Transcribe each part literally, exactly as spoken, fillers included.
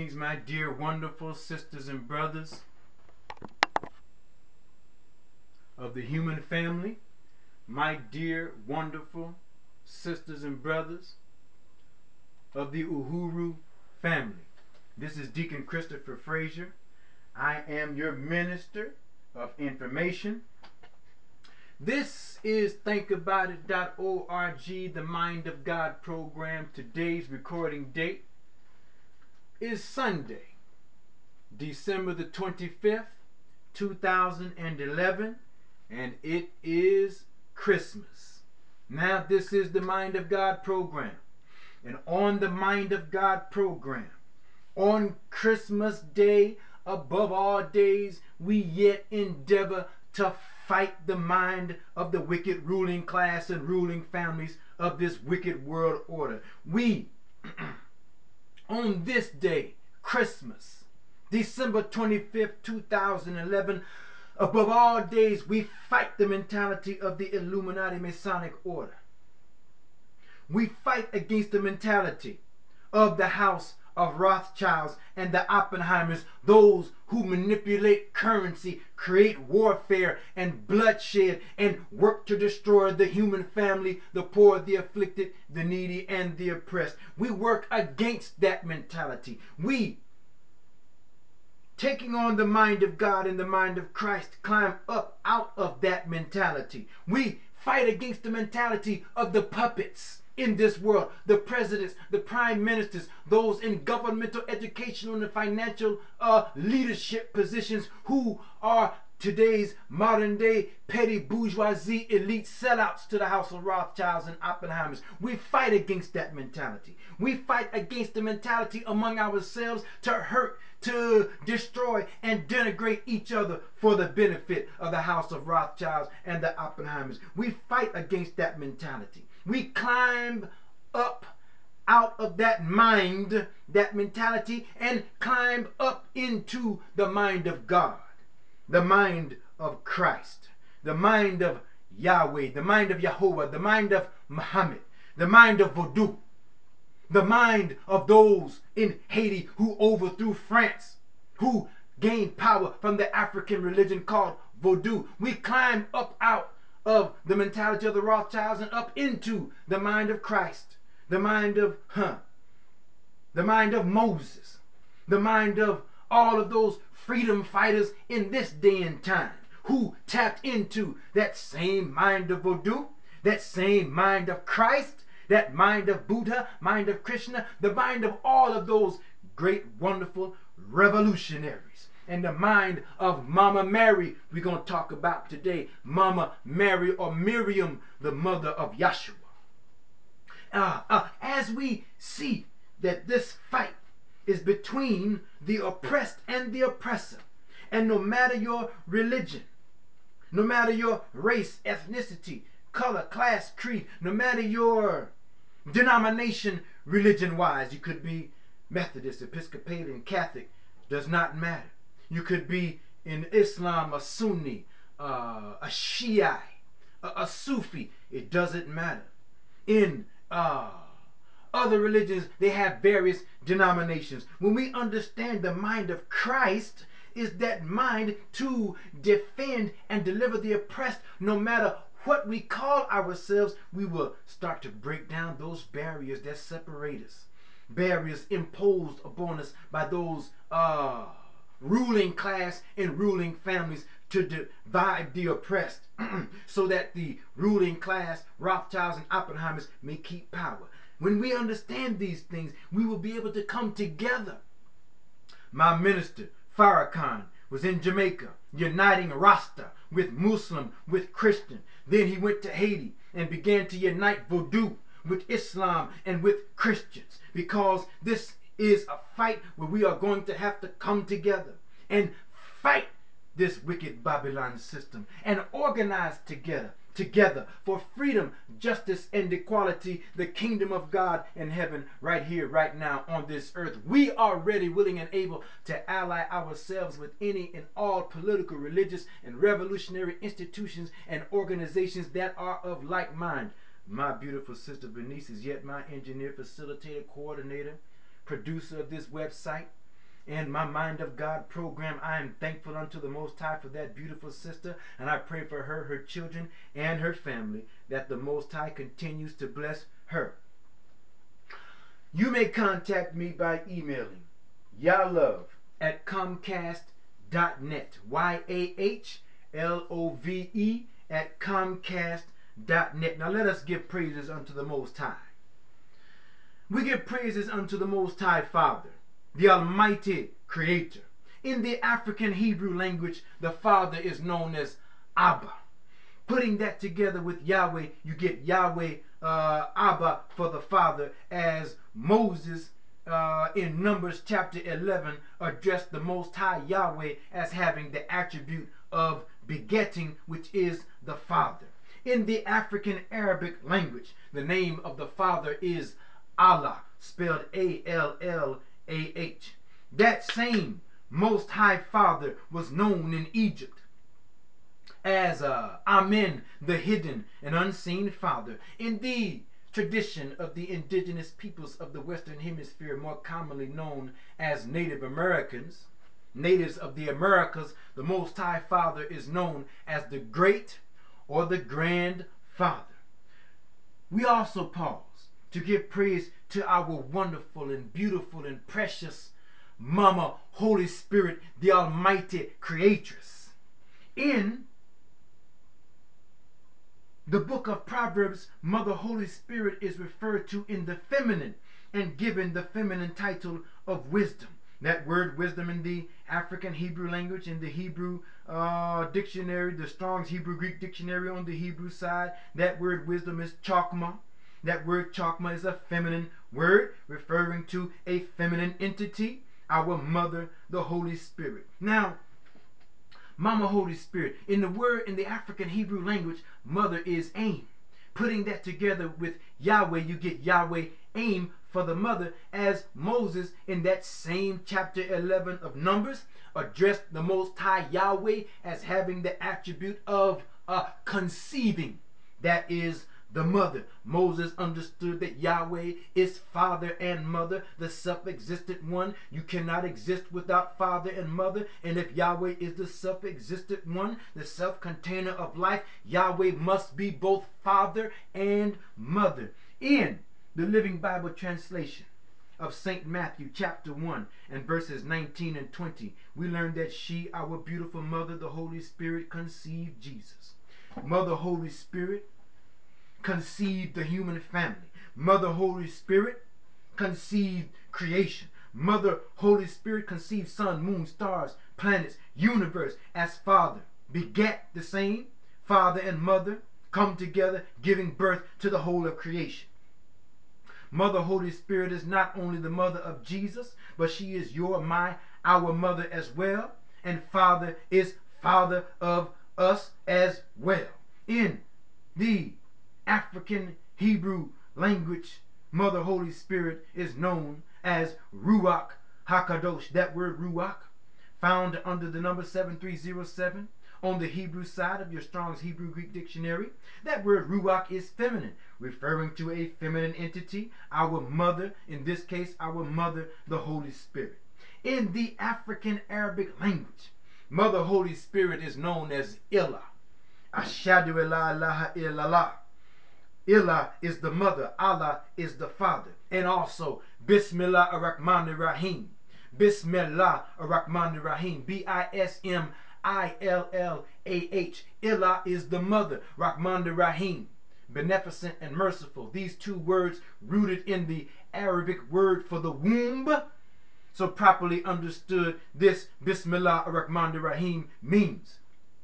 Greetings, my dear, wonderful sisters and brothers of the human family, my dear, wonderful sisters and brothers of the Uhuru family. This is Deacon Christopher Frazier. I am your minister of information. This is think about it dot org, the Mind of God program. Today's recording date is Sunday, December the twenty-fifth, two thousand eleven, and it is Christmas. Now, this is the Mind of God program. And on the Mind of God program, on Christmas Day, above all days, we yet endeavor to fight the mind of the wicked ruling class and ruling families of this wicked world order. We, on this day, Christmas, December twenty-fifth, two thousand eleven, above all days, we fight the mentality of the Illuminati Masonic order. We fight against the mentality of the House of Rothschilds and the Oppenheimers, those who manipulate currency, create warfare and bloodshed, and work to destroy the human family, the poor, the afflicted, the needy, and the oppressed. We work against that mentality. We, taking on the mind of God and the mind of Christ, climb up out of that mentality. We fight against the mentality of the puppets in this world, the presidents, the prime ministers, those in governmental, educational, and financial uh, leadership positions who are today's modern day petty bourgeoisie elite sellouts to the House of Rothschilds and Oppenheimers. We fight against that mentality. We fight against the mentality among ourselves to hurt, to destroy, and denigrate each other for the benefit of the House of Rothschilds and the Oppenheimers. We fight against that mentality. We climb up out of that mind, that mentality, and climb up into the mind of God, the mind of Christ, the mind of Yahweh, the mind of Jehovah, the mind of Muhammad, the mind of Vodou, the mind of those in Haiti who overthrew France, who gained power from the African religion called Vodou. We climb up out of the mentality of the Rothschilds and up into the mind of Christ, the mind of huh, the mind of Moses, the mind of all of those freedom fighters in this day and time who tapped into that same mind of Vodou, that same mind of Christ, that mind of Buddha, mind of Krishna, the mind of all of those great, wonderful revolutionaries. And the mind of Mama Mary, we're going to talk about today. Mama Mary, or Miriam, the mother of Yahshua. Uh, uh, as we see that this fight is between the oppressed and the oppressor. And no matter your religion, no matter your race, ethnicity, color, class, creed, no matter your denomination religion-wise, you could be Methodist, Episcopalian, Catholic, does not matter. You could be in Islam a Sunni, uh, a Shiite, a, a Sufi. It doesn't matter. In uh, other religions, they have various denominations. When we understand the mind of Christ is that mind to defend and deliver the oppressed, no matter what we call ourselves, we will start to break down those barriers that separate us. Barriers imposed upon us by those uh, ruling class and ruling families to divide the oppressed so that the ruling class, Rothschilds and Oppenheimers, may keep power. When we understand these things, we will be able to come together. My minister, Farrakhan, was in Jamaica, uniting Rasta with Muslim, with Christian. Then he went to Haiti and began to unite Vodou with Islam and with Christians, because this is a fight where we are going to have to come together and fight this wicked Babylon system and organize together together for freedom, justice, and equality, the kingdom of God in heaven, right here, right now on this earth. We are ready, willing, and able to ally ourselves with any and all political, religious, and revolutionary institutions and organizations that are of like mind. My beautiful sister Bernice is yet my engineer, facilitator, coordinator, producer of this website. in my Mind of God program. I am thankful unto the Most High for that beautiful sister, and I pray for her, her children, and her family, that the Most High continues to bless her. You may contact me by emailing yahlove at comcast dot net. Y A H L O V E at comcast dot net. Now let us give praises unto the Most High. We give praises unto the Most High Father, the Almighty Creator. In the African Hebrew language, the Father is known as Abba. Putting that together with Yahweh, you get Yahweh, uh, Abba for the Father, as Moses uh, in Numbers chapter eleven addressed the Most High Yahweh as having the attribute of begetting, which is the Father. In the African Arabic language, the name of the Father is Allah, spelled A L L A H. That same Most High Father was known in Egypt as uh, Amen, the hidden and unseen Father. In the tradition of the indigenous peoples of the Western Hemisphere, more commonly known as Native Americans, natives of the Americas, the Most High Father is known as the Great or the Grand Father. We also pause to give praise to our wonderful and beautiful and precious Mama, Holy Spirit, the Almighty Creatress. In the book of Proverbs, Mother Holy Spirit is referred to in the feminine and given the feminine title of wisdom. That word wisdom in the African Hebrew language, in the Hebrew uh, dictionary, the Strong's Hebrew Greek dictionary on the Hebrew side, that word wisdom is chokmah. That word chokmah is a feminine word referring to a feminine entity, our mother, the Holy Spirit. Now, Mama Holy Spirit, in the word in the African Hebrew language, mother is aim. Putting that together with Yahweh, you get Yahweh aim for the mother, as Moses in that same chapter eleven of Numbers addressed the Most High Yahweh as having the attribute of uh, conceiving. That is the mother. Moses understood that Yahweh is father and mother, the self-existent one. You cannot exist without father and mother. And if Yahweh is the self-existent one, the self-container of life, Yahweh must be both father and mother. In the Living Bible translation of Saint Matthew chapter one and verses nineteen and twenty, we learn that she, our beautiful mother, the Holy Spirit, conceived Jesus. Mother Holy Spirit conceived the human family. Mother Holy Spirit conceived creation. Mother Holy Spirit conceived sun, moon, stars, planets, universe as Father. Begat the same. Father and mother come together, giving birth to the whole of creation. Mother Holy Spirit is not only the mother of Jesus, but she is your, my, our mother as well. And Father is Father of us as well. In the African Hebrew language, Mother Holy Spirit is known as Ruach HaKadosh. That word Ruach, found under the number seven three zero seven on the Hebrew side of your Strong's Hebrew Greek dictionary. That word Ruach is feminine, referring to a feminine entity, our mother, in this case, our mother, the Holy Spirit. In the African Arabic language, Mother Holy Spirit is known as Ilah. Ashadu ila ilaha illallah. Ilah is the mother, Allah is the father. And also, Bismillah ar-Rahman ar-Rahim. Bismillah ar-Rahman ar-Rahim. B I S M I L L A H. Ilah is the mother, Rahman ar-Rahim. Beneficent and merciful. These two words rooted in the Arabic word for the womb. So properly understood, this Bismillah ar-Rahman ar-Rahim means,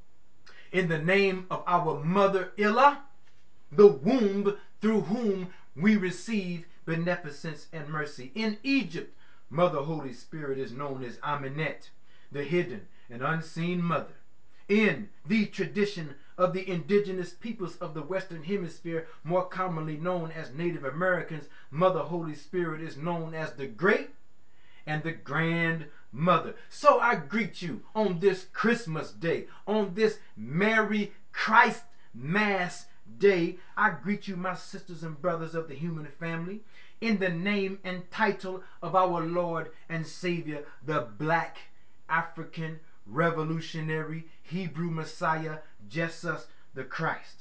in the name of our mother Ilah, the womb through whom we receive beneficence and mercy. In Egypt, Mother Holy Spirit is known as Amenet, the hidden and unseen mother. In the tradition of the indigenous peoples of the Western Hemisphere, more commonly known as Native Americans, Mother Holy Spirit is known as the Great and the Grand Mother. So I greet you on this Christmas day, on this Merry Christ Mass day. I greet you, my sisters and brothers of the human family. in the name and title of our Lord and Savior, the Black African Revolutionary Hebrew Messiah, Jesus the Christ.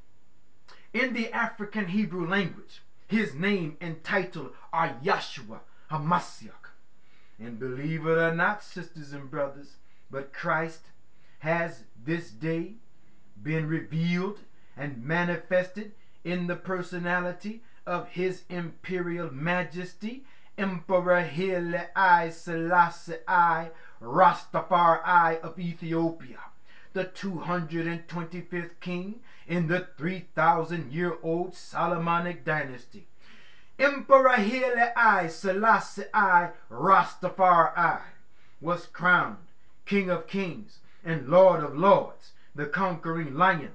In the African Hebrew language, his name and title are Yahshua HaMashiach. And believe it or not, sisters and brothers, but Christ has this day been revealed and manifested in the personality of His Imperial Majesty, Emperor Haile I Selassie I Rastafari of Ethiopia, the two hundred twenty-fifth king in the three thousand year old Solomonic dynasty. Emperor Haile I Selassie I Rastafari was crowned King of Kings and Lord of Lords, the conquering lion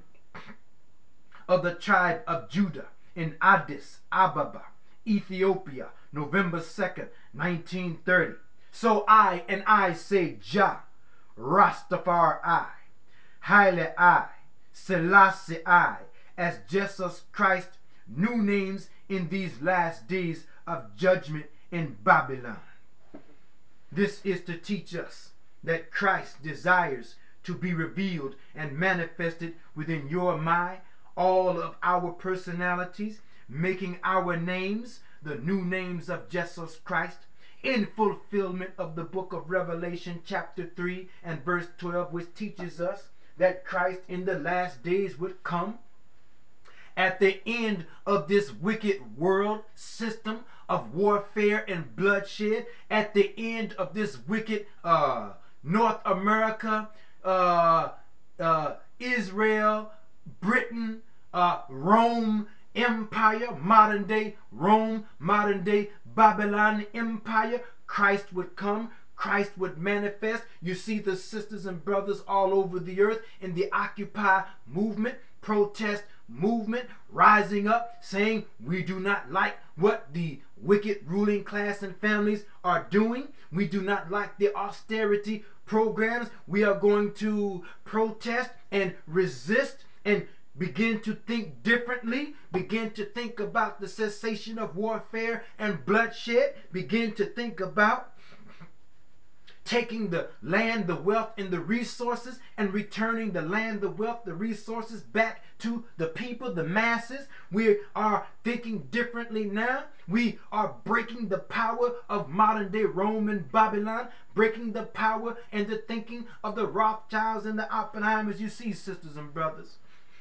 of the tribe of Judah in Addis Ababa, Ethiopia, November second, nineteen thirty. So I and I say Jah, Rastafari, Haile I, Selassie I, as Jesus Christ, new names in these last days of judgment in Babylon. This is to teach us that Christ desires to be revealed and manifested within your mind, all of our personalities, making our names the new names of Jesus Christ, in fulfillment of the book of Revelation chapter three and verse twelve, which teaches us that Christ in the last days would come at the end of this wicked world system of warfare and bloodshed, at the end of this wicked uh, North America, uh, uh, Israel, Britain, uh, Rome Empire, modern day Rome, modern day Babylon Empire, Christ would come. Christ would manifest. You see the sisters and brothers all over the earth in the Occupy movement, protest movement, rising up saying we do not like what the wicked ruling class and families are doing. We do not like the austerity programs. We are going to protest and resist and begin to think differently, begin to think about the cessation of warfare and bloodshed, begin to think about taking the land, the wealth, and the resources and returning the land, the wealth, the resources back to the people, the masses. We are thinking differently now. We are breaking the power of modern day Rome and Babylon, breaking the power and the thinking of the Rothschilds and the Oppenheimers. You see, sisters and brothers,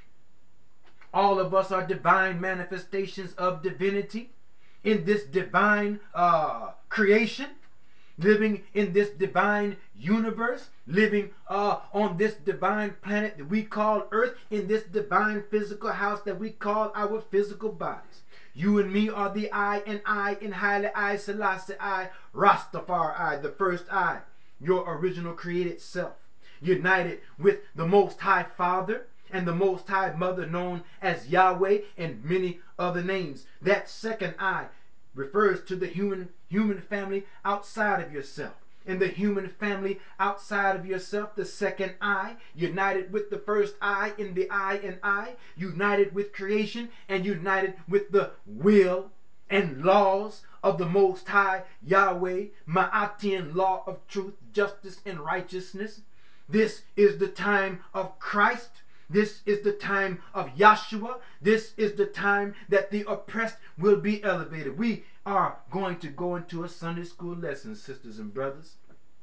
all of us are divine manifestations of divinity in this divine uh, creation, living in this divine universe, living uh, on this divine planet that we call Earth, in this divine physical house that we call our physical bodies. You and me are the I and I in Haile I Selassie I Rastafari, the first I, your original created self, united with the Most High Father and the Most High Mother, known as Yahweh and many other names. That second I refers to the human human family outside of yourself. In the human family outside of yourself, the second I, united with the first I in the I and I, united with creation and united with the will and laws of the Most High Yahweh, Ma'atian law of truth, justice, and righteousness. This is the time of Christ. This is the time of Yahshua. This is the time that the oppressed will be elevated. We are going to go into a Sunday school lesson, sisters and brothers.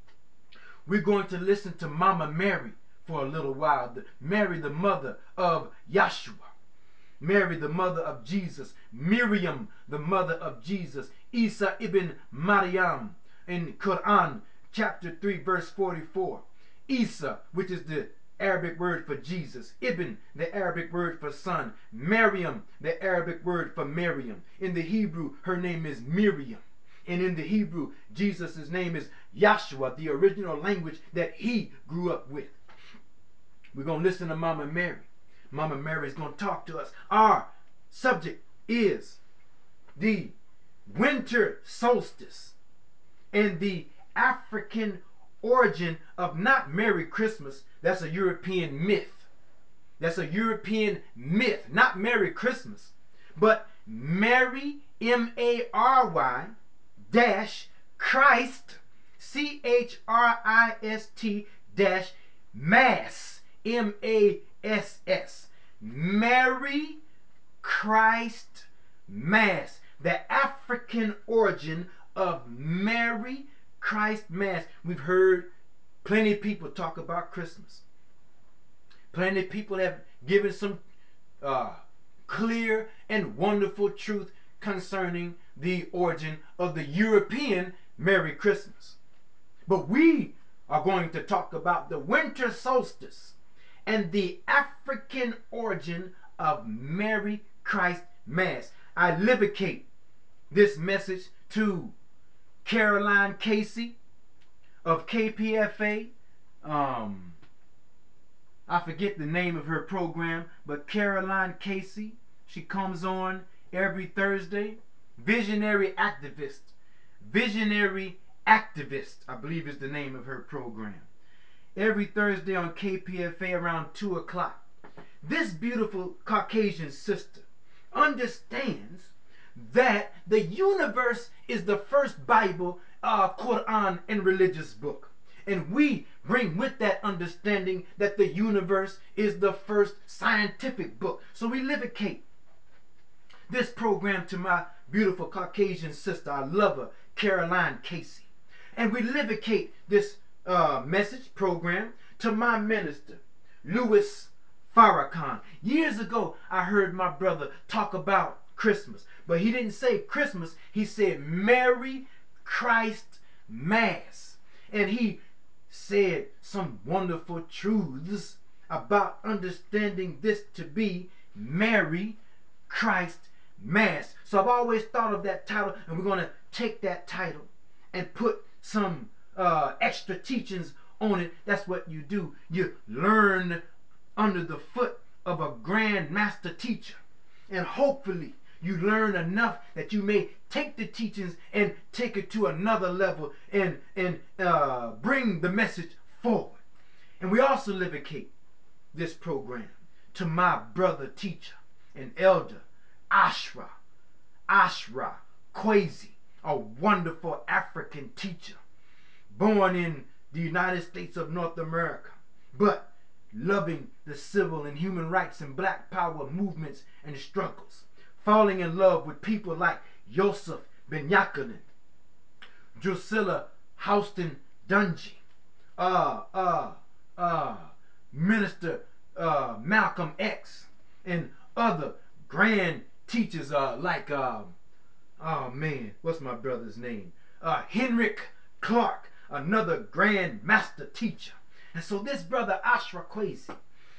We're going to listen to Mama Mary for a little while. The, Mary, the mother of Yahshua. Mary, the mother of Jesus. Miriam, the mother of Jesus. Isa ibn Maryam in Quran chapter three verse forty-four. Isa, which is the Arabic word for Jesus. Ibn, the Arabic word for son. Maryam, the Arabic word for Miriam. In the Hebrew, her name is Miriam. And in the Hebrew, Jesus' name is Yahshua, the original language that he grew up with. We're going to listen to Mama Mary. Mama Mary is going to talk to us. Our subject is the winter solstice and the African origin of not Merry Christmas. That's a European myth. That's a European myth, not Merry Christmas, but Mary, M A R Y, dash Christ, C H R I S T, dash Mass, M A S S. Mary Christ Mass. The African origin of Mary Christ Mass. We've heard plenty of people talk about Christmas. Plenty of people have given some uh, clear and wonderful truth concerning the origin of the European Merry Christmas. But we are going to talk about the winter solstice and the African origin of Merry Christ Mass. I livicate this message to Caroline Casey of K P F A. Um, I forget the name of her program, but Caroline Casey, she comes on every Thursday. Visionary Activist. Visionary Activist, I believe is the name of her program. Every Thursday on K P F A around two o'clock. This beautiful Caucasian sister understands that the universe is the first Bible, uh, Quran, and religious book. And we bring with that understanding that the universe is the first scientific book. So we livicate this program to my beautiful Caucasian sister. I love her, Caroline Casey. And we livicate this uh, message program to my minister, Louis Farrakhan. Years ago, I heard my brother talk about Christmas, but he didn't say Christmas. He said Merry Christ Mass. And he said some wonderful truths about understanding this to be Merry Christ Mass. So I've always thought of that title, and we're going to take that title and put some uh, extra teachings on it. That's what you do. You learn under the foot of a grand master teacher. And hopefully you learn enough that you may take the teachings and take it to another level and, and uh, bring the message forward. And we also livicate this program to my brother teacher and elder, Ashra, Ashra Kwesi, a wonderful African teacher, born in the United States of North America, but loving the civil and human rights and black power movements and struggles, falling in love with people like Yosef Ben Jacqueline, Drusilla Houston Dungy, uh, uh, uh, Minister uh, Malcolm X, and other grand teachers uh, like, um, oh man, what's my brother's name? Uh, Henrik Clark, another grand master teacher. And so this brother Ashra Kwesi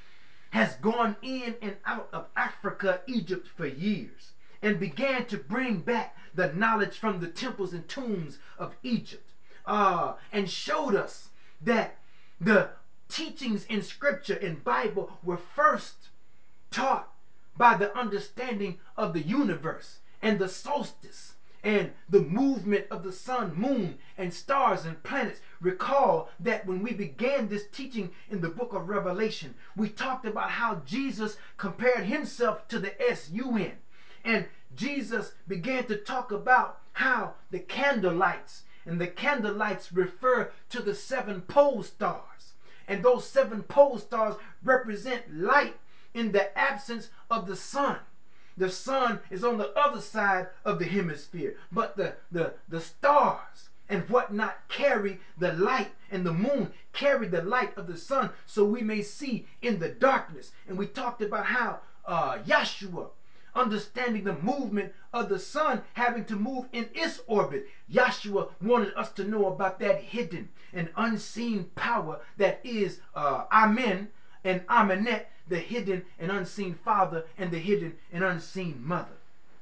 has gone in and out of Africa, Egypt for years, and began to bring back the knowledge from the temples and tombs of Egypt, uh, and showed us that the teachings in scripture and Bible were first taught by the understanding of the universe and the solstice and the movement of the sun, moon, and stars and planets. Recall that when we began this teaching in the book of Revelation, we talked about how Jesus compared himself to the S U N. And Jesus began to talk about how the candlelights and the candlelights refer to the seven pole stars. And those seven pole stars represent light in the absence of the sun. The sun is on the other side of the hemisphere, but the, the, the stars and whatnot carry the light, and the moon carry the light of the sun so we may see in the darkness. And we talked about how uh, Yahshua, understanding the movement of the sun having to move in its orbit, Yahshua wanted us to know about that hidden and unseen power that is uh, Amen and Amenet, the hidden and unseen father and the hidden and unseen mother.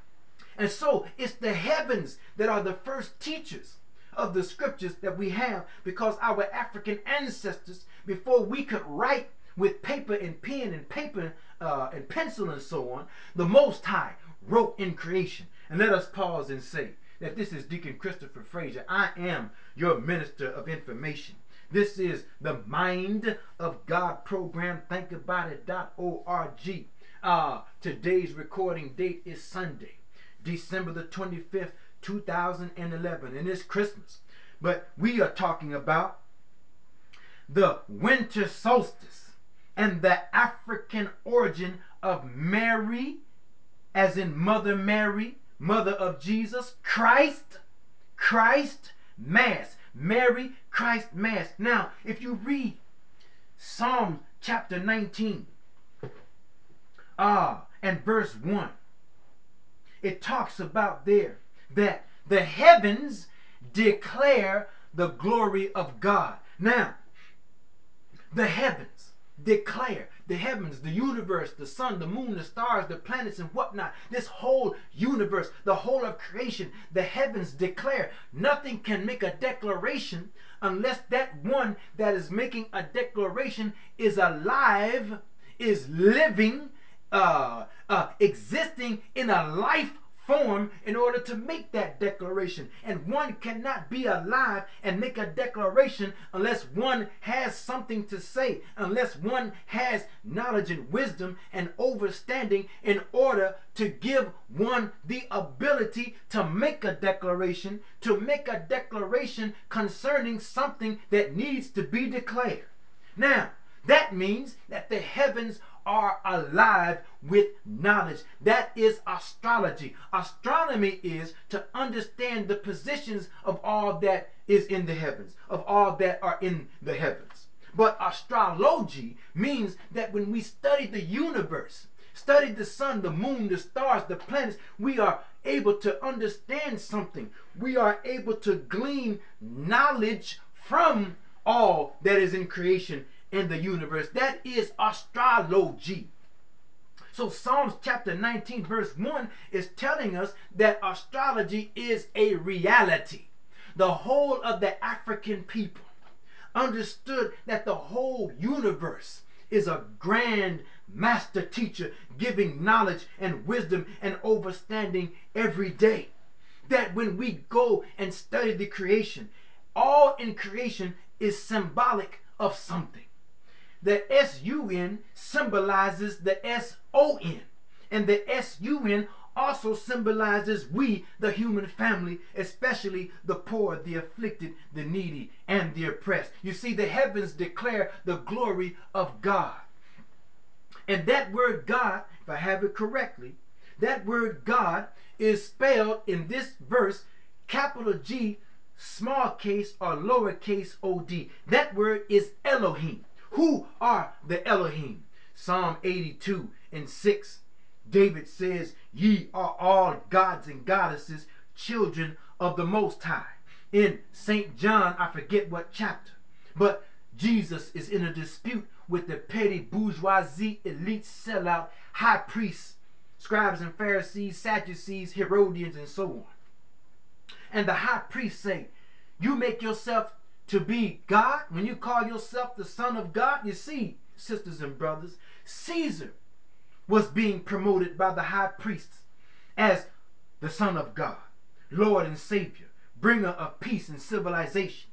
And so it's the heavens that are the first teachers of the scriptures that we have, because our African ancestors, before we could write with paper and pen and paper uh, and pencil and so on, the Most High wrote in creation. And let us pause and say that this is Deacon Christopher Frazier. I am your minister of information. This is the Mind of God program, think about it dot org. Uh, today's recording date is Sunday, December the twenty-fifth, two thousand eleven, and it's Christmas. But we are talking about the winter solstice and the African origin of Mary, as in Mother Mary, mother of Jesus, Christ, Christ Mass, Mary, Christ Mass. Now, if you read Psalm chapter nineteen, ah, and verse one, it talks about there that the heavens declare the glory of God. Now, the heavens declare, the heavens, the universe, the sun, the moon, the stars, the planets, and whatnot, this whole universe, the whole of creation, the heavens declare. Nothing can make a declaration unless that one that is making a declaration is alive, is living, uh, uh, existing in a life form in order to make that declaration. And one cannot be alive and make a declaration unless one has something to say, unless one has knowledge and wisdom and understanding in order to give one the ability to make a declaration, to make a declaration concerning something that needs to be declared. Now, that means that the heavens are alive with knowledge. That is astrology. Astronomy is to understand the positions of all that is in the heavens, of all that are in the heavens. But astrology means that when we study the universe, study the sun, the moon, the stars, the planets, we are able to understand something. We are able to glean knowledge from all that is in creation in the universe. That is astrology. So Psalms chapter nineteen verse one is telling us that astrology is a reality. The whole of the African people understood that the whole universe is a grand master teacher giving knowledge and wisdom and understanding every day. That when we go and study the creation, all in creation is symbolic of something. The S U N symbolizes the S O N, and the S U N also symbolizes we, the human family, especially the poor, the afflicted, the needy, and the oppressed. You see, the heavens declare the glory of God. And that word God, if I have it correctly, that word God is spelled in this verse capital G, small case or lowercase O D. That word is Elohim. Who are the Elohim? Psalm eighty-two and six. David says, ye are all gods and goddesses, children of the Most High. In Saint John, I forget what chapter, but Jesus is in a dispute with the petty bourgeoisie, elite sellout, high priests, scribes and Pharisees, Sadducees, Herodians, and so on. And the high priests say, you make yourself to be God when you call yourself the Son of God. You see, sisters and brothers, Caesar was being promoted by the high priests as the Son of God, Lord and Savior, bringer of peace and civilization.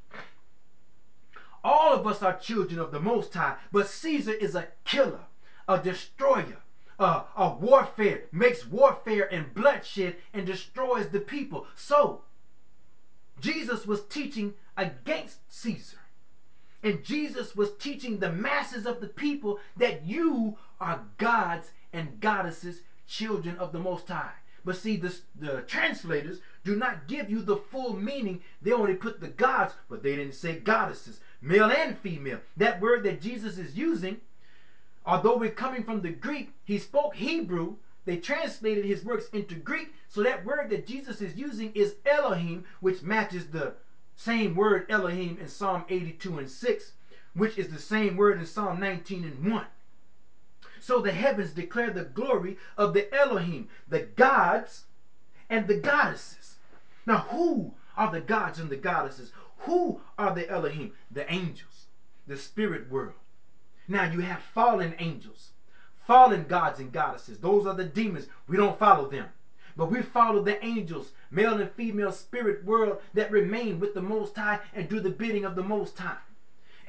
All of us are children of the Most High, but Caesar is a killer, a destroyer, a, a warfare, makes warfare and bloodshed and destroys the people. So, Jesus was teaching against Caesar. And Jesus was teaching the masses of the people that you are gods and goddesses, children of the Most High. But see, this, the translators do not give you the full meaning. They only put the gods, but they didn't say goddesses, male and female. That word that Jesus is using, although we're coming from the Greek, he spoke Hebrew. They translated his works into Greek. So that word that Jesus is using is Elohim, which matches the same word Elohim in Psalm eighty-two and six, which is the same word in Psalm nineteen and one. So the heavens declare the glory of the Elohim, the gods and the goddesses. Now, who are the gods and the goddesses? Who are the Elohim? The angels, the spirit world. Now, you have fallen angels, fallen gods and goddesses. Those are the demons. We don't follow them. But we follow the angels, male and female spirit world that remain with the Most High and do the bidding of the Most High. And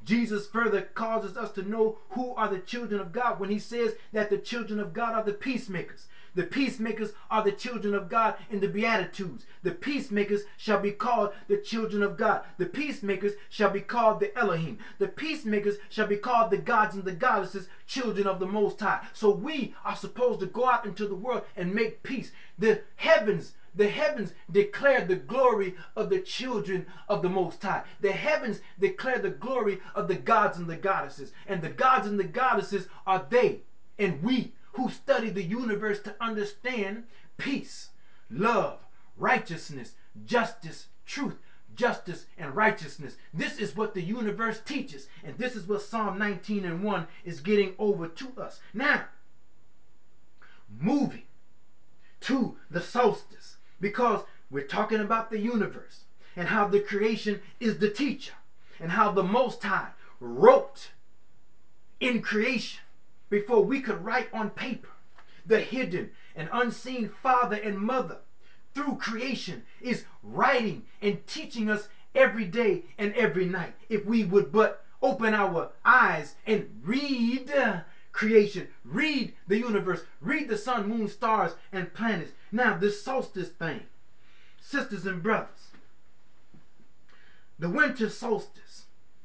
Jesus further causes us to know who are the children of God when he says that the children of God are the peacemakers. The peacemakers are the children of God in the Beatitudes. The peacemakers shall be called the children of God. The peacemakers shall be called the Elohim. The peacemakers shall be called the gods and the goddesses, children of the Most High. So we are supposed to go out into the world and make peace. The heavens The heavens declare the glory of the children of the Most High. The heavens declare the glory of the gods and the goddesses. And the gods and the goddesses are they and we who study the universe to understand peace, love, righteousness, justice, truth, justice, and righteousness. This is what the universe teaches. And this is what Psalm nineteen and one is getting over to us. Now, moving to the solstice, because we're talking about the universe and how the creation is the teacher and how the Most High wrote in creation before we could write on paper. The hidden and unseen father and mother through creation is writing and teaching us every day and every night. If we would but open our eyes and read uh, creation, read the universe, read the sun, moon, stars, and planets. Now, this solstice thing, sisters and brothers, the winter solstice,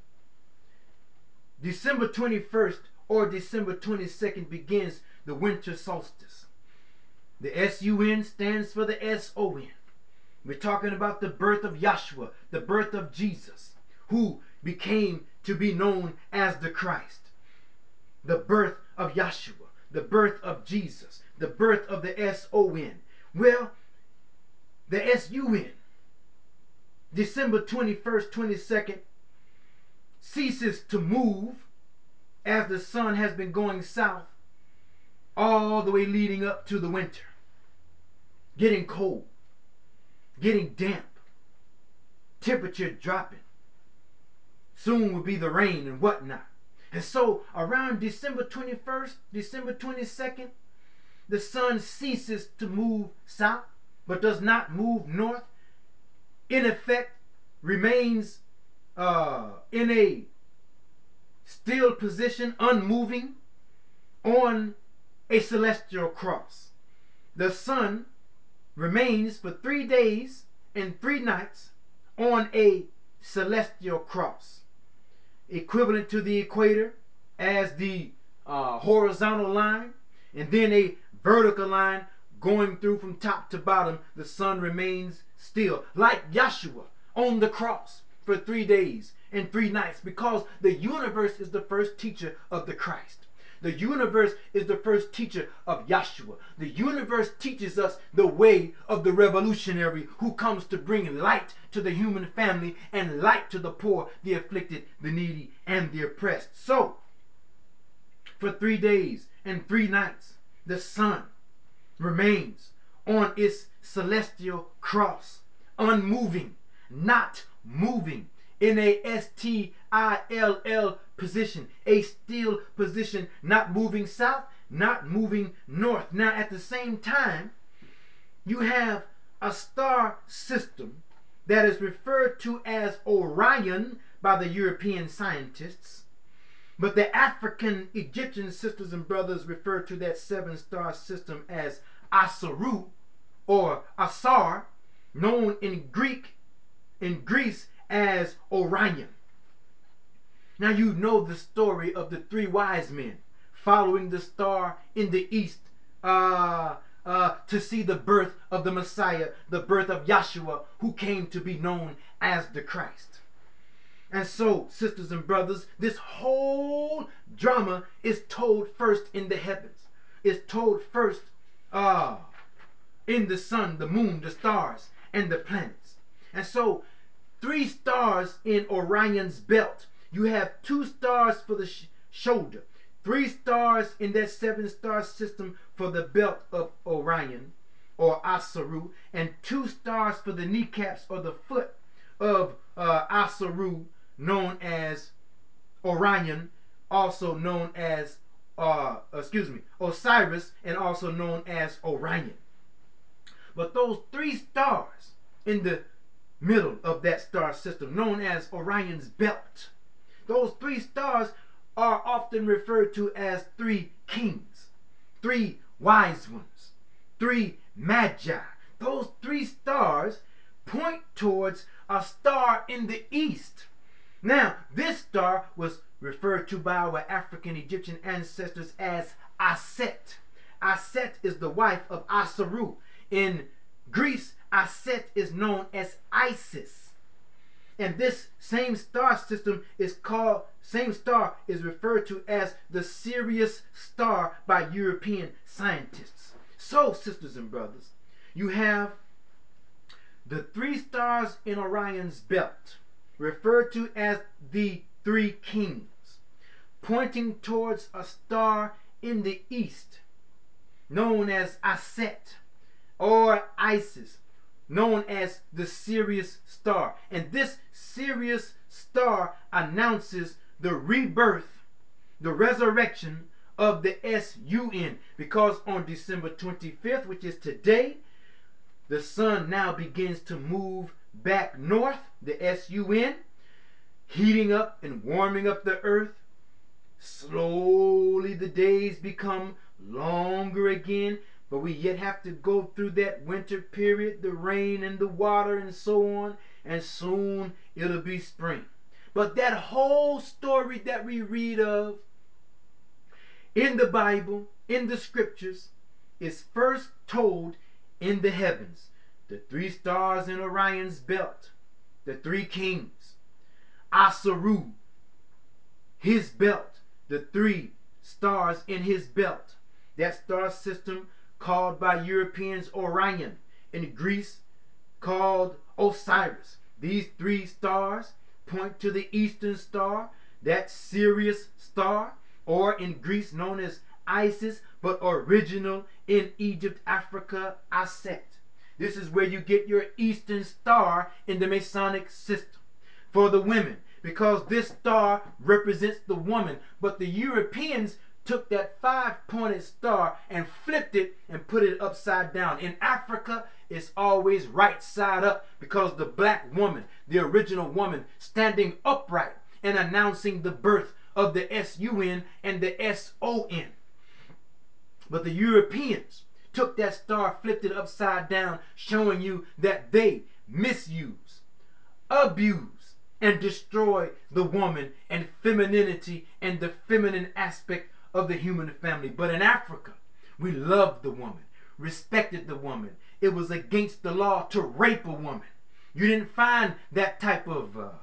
December twenty-first or December twenty-second begins the winter solstice. The S U N stands for the S O N. We're talking about the birth of Yahshua, the birth of Jesus, who became to be known as the Christ. The birth of Yahshua, the birth of Jesus, the birth of the S O N. Well, the S U N, December twenty-first, twenty-second, ceases to move as the sun has been going south all the way leading up to the winter. Getting cold, getting damp, temperature dropping. Soon will be the rain and whatnot. And so around December twenty-first, December twenty-second, the sun ceases to move south, but does not move north. In effect, remains uh, in a still position, unmoving, on a celestial cross. The sun remains for three days and three nights on a celestial cross, equivalent to the equator as the uh, horizontal line, and then a vertical line going through from top to bottom. The sun remains still, like Yahshua on the cross for three days and three nights, because the universe is the first teacher of the Christ. The universe is the first teacher of Yahshua. The universe teaches us the way of the revolutionary who comes to bring light to the human family and light to the poor, the afflicted, the needy, and the oppressed. So, for three days and three nights, the sun remains on its celestial cross, unmoving, not moving, in a S T I L L position, a still position, not moving south, not moving north. Now, at the same time, you have a star system that is referred to as Orion by the European scientists, but the African Egyptian sisters and brothers refer to that seven star system as Asaru or Asar, known in Greek, in Greece as Orion. Now you know the story of the three wise men following the star in the east uh, uh, to see the birth of the Messiah, the birth of Yahshua, who came to be known as the Christ. And so, sisters and brothers, this whole drama is told first in the heavens. It's told first uh, in the sun, the moon, the stars, and the planets. And so, three stars in Orion's belt. You have two stars for the sh- shoulder, three stars in that seven star system for the belt of Orion or Asaru, and two stars for the kneecaps or the foot of uh, Asaru, known as Orion, also known as uh, excuse me, Osiris, and also known as Orion. But those three stars in the middle of that star system, known as Orion's belt, Those three stars are often referred to as three kings, three wise ones, three magi. Those three stars point towards a star in the east. Now, this star was referred to by our African Egyptian ancestors as Aset. Aset is the wife of Asaru. In Greece, Aset is known as Isis. And this same star system is called, same star is referred to as the Sirius star by European scientists. So, sisters and brothers, you have the three stars in Orion's belt, referred to as the three kings, pointing towards a star in the east, known as Aset, or Isis, known as the Sirius star. And this Sirius star announces the rebirth, the resurrection of the S U N, because on December twenty-fifth, which is today, the sun now begins to move back north, the S U N, heating up and warming up the earth. Slowly the days become longer again, but we yet have to go through that winter period, the rain and the water and so on, and soon it'll be spring. But that whole story that we read of in the Bible, in the scriptures, is first told in the heavens. The three stars in Orion's belt, the three kings, Asaru, his belt, the three stars in his belt. That star system called by Europeans Orion, in Greece called Osiris. These three stars point to the eastern star, that Sirius star, or in Greece known as Isis, but original in Egypt, Africa, Aset. This is where you get your eastern star in the Masonic system for the women, because this star represents the woman. But the Europeans took that five-pointed star and flipped it and put it upside down. In Africa, it's always right side up, because the black woman, the original woman, standing upright and announcing the birth of the S U N and the S O N. But the Europeans took that star, flipped it upside down, showing you that they misuse, abuse, and destroy the woman and femininity and the feminine aspect of the human family. But in Africa, we loved the woman, respected the woman. It was against the law to rape a woman. You didn't find that type of uh,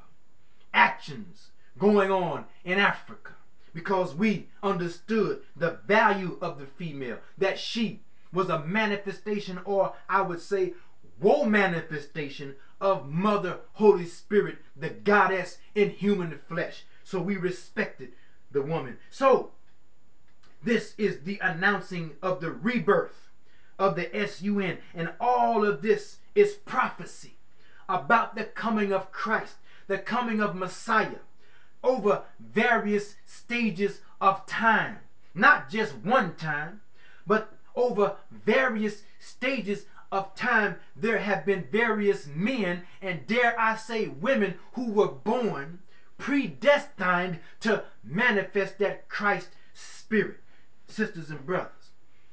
actions going on in Africa, because we understood the value of the female, that she was a manifestation, or I would say woe manifestation, of Mother Holy Spirit, the goddess in human flesh. So we respected the woman. So this is the announcing of the rebirth of the S U N, and all of this is prophecy about the coming of Christ, the coming of Messiah, over various stages of time. Not just one time, but over various stages of time. There have been various men, and dare I say women, who were born predestined to manifest that Christ spirit, sisters and brothers.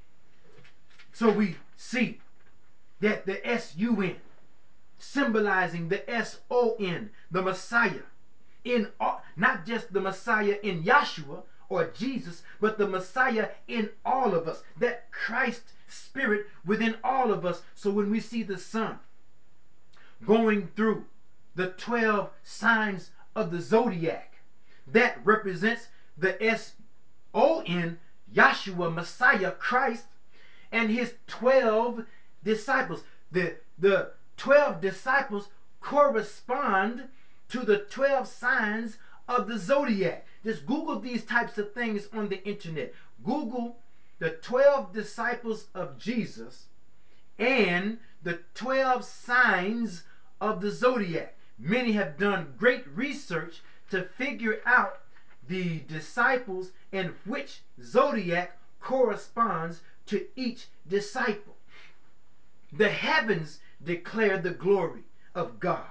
So we see that the S U N symbolizing the S O N, the Messiah, in all, not just the Messiah in Yahshua or Jesus, but the Messiah in all of us, that Christ spirit within all of us. So when we see the sun going through the twelve signs of the zodiac, that represents the S O N, Yahshua, Messiah, Christ, and his twelve disciples. The, the twelve disciples correspond to the twelve signs of the zodiac. Just Google these types of things on the internet. Google the twelve disciples of Jesus and the twelve signs of the zodiac. Many have done great research to figure out the disciples and which zodiac corresponds to each disciple. The heavens declare the glory of God.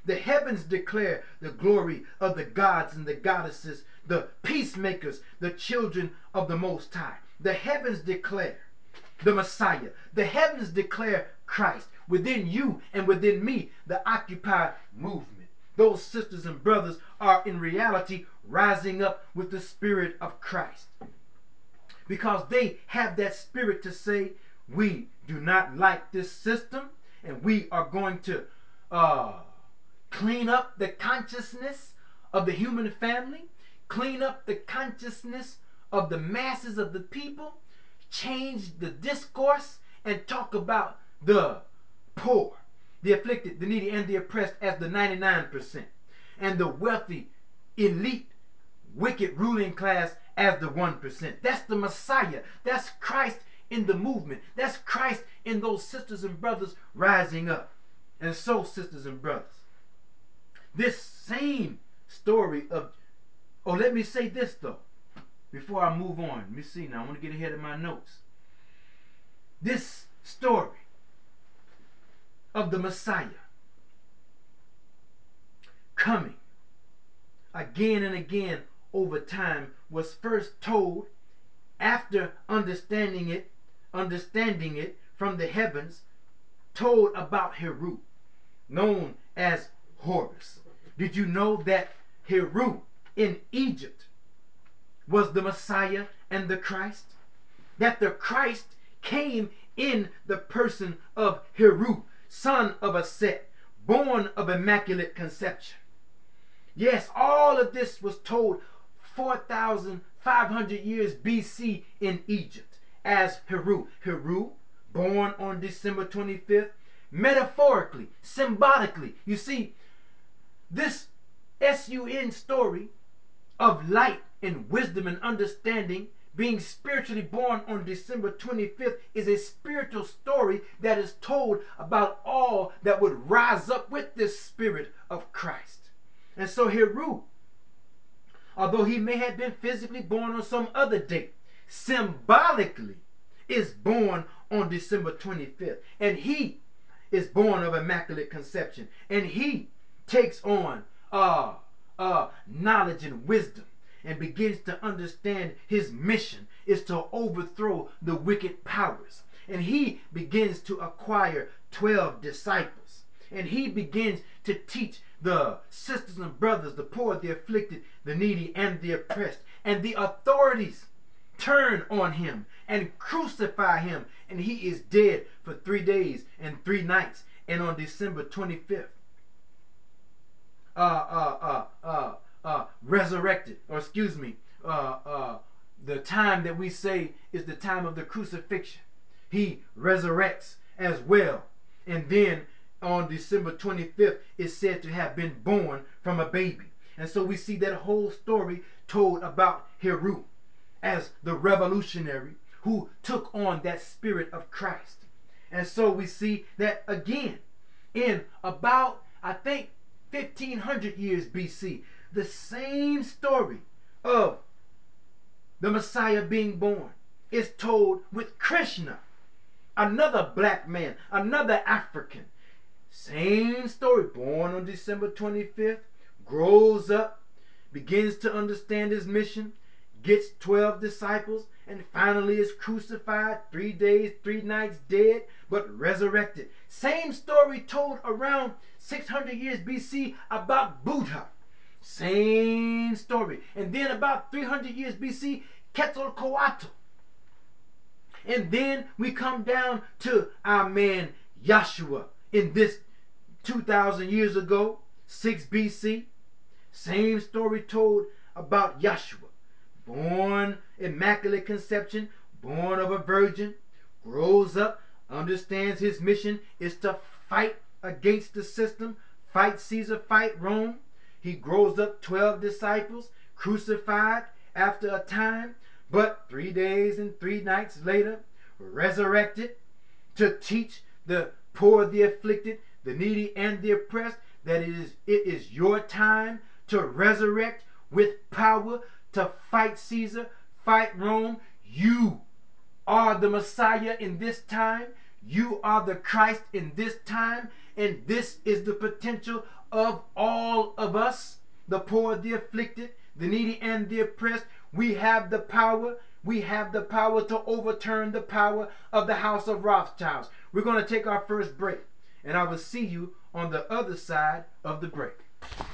The heavens declare the glory of the gods and the goddesses, the peacemakers, the children of the Most High. The heavens declare the Messiah. The heavens declare Christ. Within you and within me, the Occupy movement. Those sisters and brothers are in reality rising up with the Spirit of Christ, because they have that spirit to say, we do not like this system, and we are going to uh, clean up the consciousness of the human family, clean up the consciousness of the masses of the people, change the discourse, and talk about the poor, the afflicted, the needy, and the oppressed as the ninety-nine percent, and the wealthy, elite, wicked ruling class as the one percent. That's the Messiah. That's Christ in the movement. That's Christ in those sisters and brothers rising up. And so, sisters and brothers, this same story of, oh, let me say this though, before I move on. Let me see now. I want to get ahead of my notes. This story of the Messiah coming again and again over time was first told after understanding it, understanding it from the heavens, told about Heru, known as Horus. Did you know that Heru in Egypt was the Messiah and the Christ? That the Christ came in the person of Heru, son of Aset, born of immaculate conception. Yes, all of this was told four thousand five hundred years B C in Egypt as Heru. Heru, born on December twenty-fifth, metaphorically, symbolically. You see, this S U N story of light and wisdom and understanding, being spiritually born on December twenty-fifth, is a spiritual story that is told about all that would rise up with this spirit of Christ. And so Heru, although he may have been physically born on some other date, symbolically is born on December twenty-fifth. And he is born of immaculate conception. And he takes on uh, uh, knowledge and wisdom and begins to understand his mission is to overthrow the wicked powers. And he begins to acquire twelve disciples. And he begins to teach the sisters and brothers, the poor, the afflicted, the needy, and the oppressed. And the authorities turn on him and crucify him. And he is dead for three days and three nights. And on December twenty-fifth, uh, uh, uh, uh, uh, resurrected, or excuse me, uh, uh, the time that we say is the time of the crucifixion. He resurrects as well. And then on December twenty-fifth is said to have been born from a baby. And so we see that whole story told about Heru as the revolutionary who took on that spirit of Christ. And so we see that again in about, I think, fifteen hundred years B C, the same story of the Messiah being born is told with Krishna, another black man, another African. Same story, born on December twenty-fifth, grows up, begins to understand his mission, gets twelve disciples, and finally is crucified, three days, three nights dead, but resurrected. Same story told around six hundred years B C about Buddha. Same story. And then about three hundred years B C, Quetzalcoatl. And then we come down to our man Yahshua in this two thousand years ago, six B C. Same story told about Yahshua. Born immaculate conception, born of a virgin, grows up, understands his mission is to fight against the system, fight Caesar, fight Rome. He grows up, twelve disciples, crucified after a time, but three days and three nights later, resurrected to teach the poor, the afflicted, the needy, and the oppressed that it is, it is your time to resurrect with power, to fight Caesar, fight Rome. You are the Messiah in this time. You are the Christ in this time. And this is the potential of all of us, the poor, the afflicted, the needy, and the oppressed. We have the power. We have the power to overturn the power of the house of Rothschilds. We're going to take our first break, and I will see you on the other side of the break.